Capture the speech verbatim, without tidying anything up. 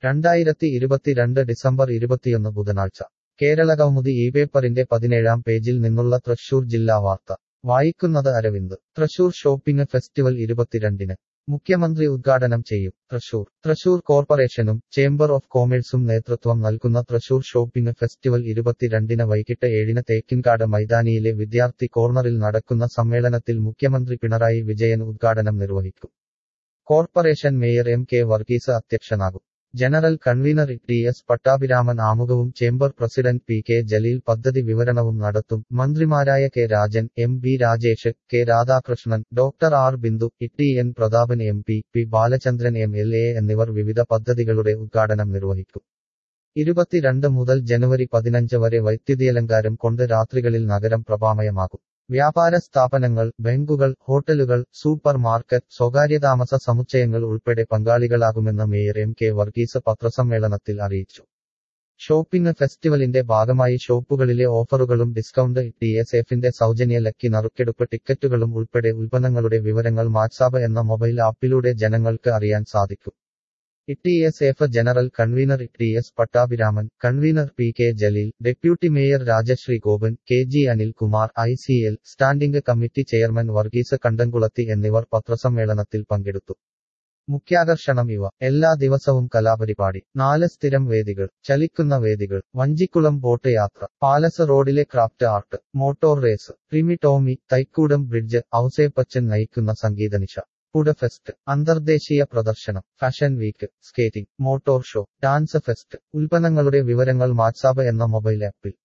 രണ്ടായിരത്തി ഇരുപത്തിരണ്ട് ഡിസംബർ ഇരുപത്തിയൊന്ന് ബുധനാഴ്ച കേരളകൗമുദി ഈ പേപ്പറിന്റെ പതിനേഴാം പേജിൽ നിന്നുള്ള തൃശൂർ ജില്ലാ വാർത്ത വായിക്കുന്നത് അരവിന്ദ്. തൃശൂർ ഷോപ്പിംഗ് ഫെസ്റ്റിവൽ ഇരുപത്തിരണ്ടിന് മുഖ്യമന്ത്രി ഉദ്ഘാടനം ചെയ്യും. തൃശൂർ തൃശൂർ കോർപ്പറേഷനും ചേംബർ ഓഫ് കൊമേഴ്സും നേതൃത്വം നൽകുന്ന തൃശൂർ ഷോപ്പിംഗ് ഫെസ്റ്റിവൽ ഇരുപത്തിരണ്ടിന് വൈകിട്ട് ഏഴിന് തേക്കിൻകാട് മൈതാനിയിലെ വിദ്യാർത്ഥി കോർണറിൽ നടക്കുന്ന സമ്മേളനത്തിൽ മുഖ്യമന്ത്രി പിണറായി വിജയൻ ഉദ്ഘാടനം നിർവഹിക്കും. Corporation mayor M K Varghese അധ്യക്ഷനാകും. General convener T S Pattabhiraman ആമുഖവും chamber president P K Jaleel പദ്ധതി വിവരണവും നടത്തും. മന്ത്രിമാരായ K Rajan, M B Rajesh, K Radhakrishnan, doctor R Bindu, T N Prathapan M P, P Balachandran M L A എന്നിവർ വിവിധ പദ്ധതികളുടെ ഉദ്ഘാടനം നിർവഹിക്കും. ഇരുപത്തിരണ്ട് മുതൽ ജനുവരി പതിനഞ്ച് വരെ വൈദ്യുതിയലങ്കാരം കൊണ്ട് രാത്രികളിൽ നഗരം പ്രഭാമയമാകും. വ്യാപാര സ്ഥാപനങ്ങൾ, ബാങ്കുകൾ, ഹോട്ടലുകൾ, സൂപ്പർ മാർക്കറ്റ്, സ്വകാര്യ താമസ സമുച്ചയങ്ങൾ ഉൾപ്പെടെ പങ്കാളികളാകുമെന്ന് മേയർ എം കെ വർഗീസ് പത്രസമ്മേളനത്തിൽ അറിയിച്ചു. ഷോപ്പിംഗ് ഫെസ്റ്റിവലിന്റെ ഭാഗമായി ഷോപ്പുകളിലെ ഓഫറുകളും ഡിസ്കൗണ്ട് ടി എസ് എഫിന്റെ സൗജന്യ ലക്കി നറുക്കെടുപ്പ് ടിക്കറ്റുകളും ഉൾപ്പെടെ ഉൽപ്പന്നങ്ങളുടെ വിവരങ്ങൾ വാട്സാപ്പ് എന്ന മൊബൈൽ ആപ്പിലൂടെ ജനങ്ങൾക്ക് അറിയാൻ സാധിക്കും. T S F general convener T S Pattabhiraman, convener P K Jaleel, deputy mayor Rajashree Gopan, K G Anilkumar, I C L standing committee chairman Varghese Kandamkulathi എന്നിവർ പത്രസമ്മേളനത്തിൽ പങ്കെടുത്തു. മുഖ്യാകർഷണം ഇവ. എല്ലാ ദിവസവും കലാപരിപാടി. നാല് സ്ഥിരം വേദികൾ. ചലിക്കുന്ന വേദികൾ. വഞ്ചിക്കുളം ബോട്ട് യാത്ര. പാലസ് റോഡിലെ craft art. Motor race. Rimi Tomy, Thaikkudam bridge, Ouseppachan നയിക്കുന്ന സംഗീതനിശ. Food fest. അന്തർദേശീയ പ്രദർശനം. Fashion week. Skating. Motor show. Dance fest. ഉൽപ്പന്നങ്ങളുടെ വിവരങ്ങൾ വാട്സാപ്പ് എന്ന മൊബൈൽ ആപ്പിൽ.